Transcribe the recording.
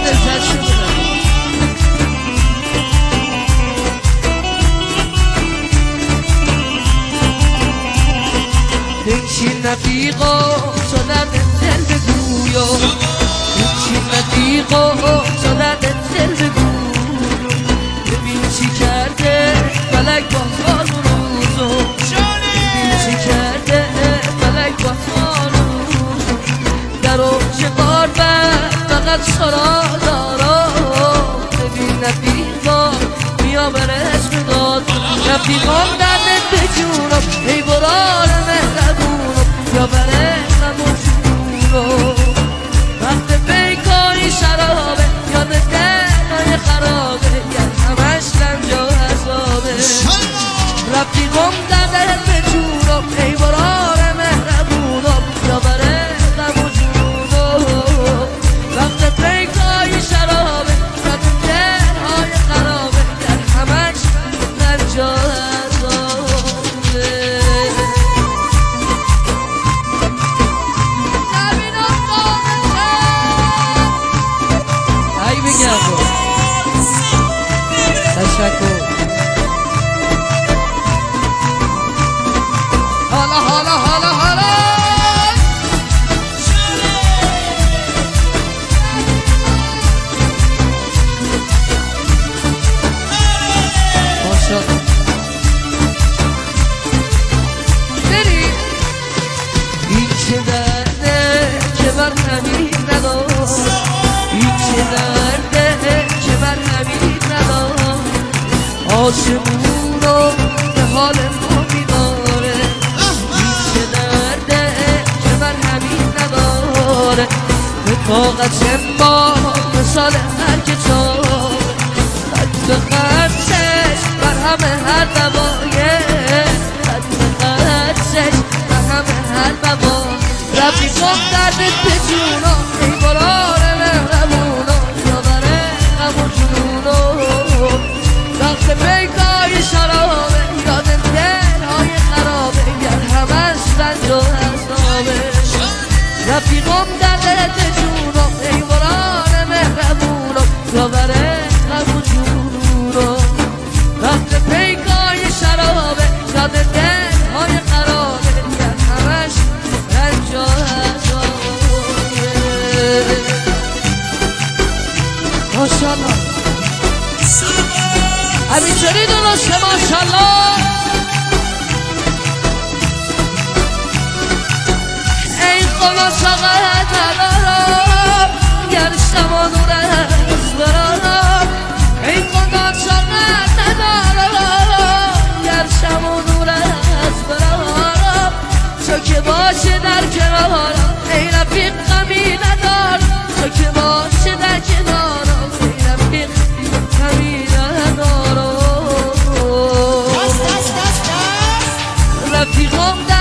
لذت شده بنشین رفیقا شدن دل بگویا بنشین رفیقا شدن دل بگویا ببین چی کرده فلک با خان و روزو ببین چی کرده فلک با خان و روزو در اوج قربت فقط سرا دارا ببین رفیقا بیا برس بداد رفیقام دردت بجونم ای برار مهربونم یا برسم و جونم وقت بیکاری شرابه یاد دلای خرابه گر همش رنج و عذابه رفیقام دردت بجونم ای برار مهربونم یا برسم و جونم وقت بیکاری شرابه یاد دلای خرابه گر همش رنج و عذابه تشکر حالا حالا حالا حالا ماشاءالله بری این چه درده که بر همین ندار این چه درده که بر همین ندار آسمون رو به حال ما میداره این چه درده که بر همین نداره به طاقت ما مثال هر کتاب خط به خطش بر همه هر دوایه خط به خطش بر همه هر دوایه رفیقام دردت به جونم ای برار مهربونم یا بره غم و جنونم وقت بیکاری شرابه یاد دلهای خرابه گر همش رنج و عذابه رفیقام دردت به جونم ای برار مهربونم یا بره غم و جنونم وقت بیکاری شرابه یاد دلهای خرابه گر همش رنج و عذابه ماشاءالله همینجوری درسته ماشاءالله ای خدا چقدر ندارم گر شما نور از برارم ای خدا چقدر ندارم گر شما نور از برارم تو که باشه در کنارم ای رفیق غمی ندارم تو که باشه در کنارم ای رفیق غمی ندارم رفیقام